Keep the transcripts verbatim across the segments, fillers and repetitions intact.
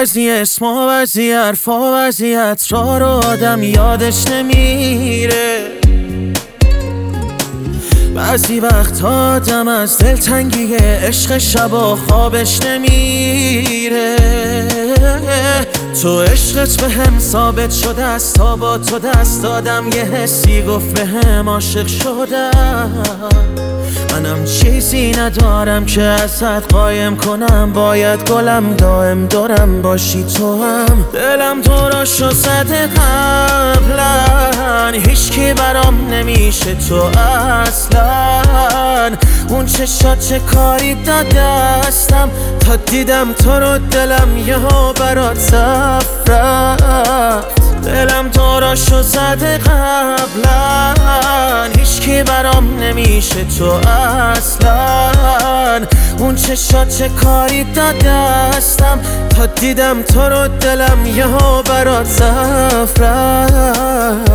بعضی اسما بعضی حرفا بعضی عطرا رو آدم یادش نمیره. بعضی وقت آدم از دلتنگی عشق شبا خوابش نمیره. تو عشقت به هم ثابت شده است، تا با تو دست دادم یه حسی گفت به هم عاشق شدم. منم چیزی ندارم که ازت قایم کنم، باید گلم دائم دارم باشی تو هم. دلم تو را شو زده قبلا، هیچ کی برام نمیشه تو اصلا. اون چشات چه کاری دادستم، تا دیدم تو رو دلم یهو برات صف رفت. دلم تو را شو زده قبلا، هیچ کی برام نمیشه تو اصلا. اون چشات چه کاری دادستم، تا دیدم تو رو دلم یهو برات صف رفت.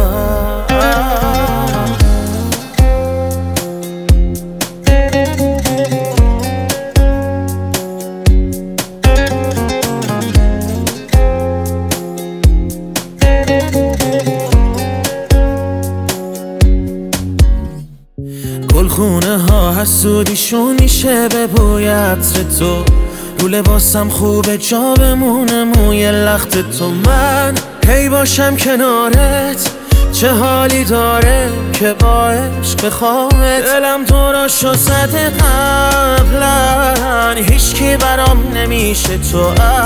گلخونه ها حسودیشون میشه به بوی عطر تو، رو لباسم خوبه جا بمونه موی لخت تو. من هی باشم کنارت چه حالی داره که با عشق بخوامت. دلم تو را شو زده قبلا، هیچ کی برام نمیشه تو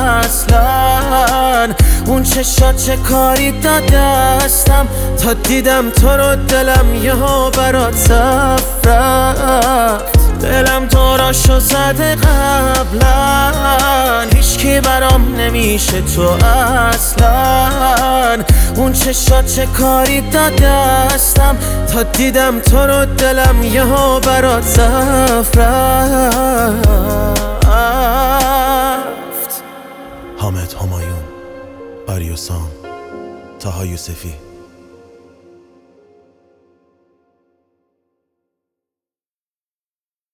اصلا. اون چشات چه کاری دادستم، تا دیدم تو رو دلم یهو برات صف رفت. دلم تو را شو زده قبلا، هیچ کی برام نمیشه تو اصلا. اون چشات چه کاری دادستم، تا دیدم تو رو دلم یهو برات صف رفت. حامد همایون، آریوسام، طاها یوسفی.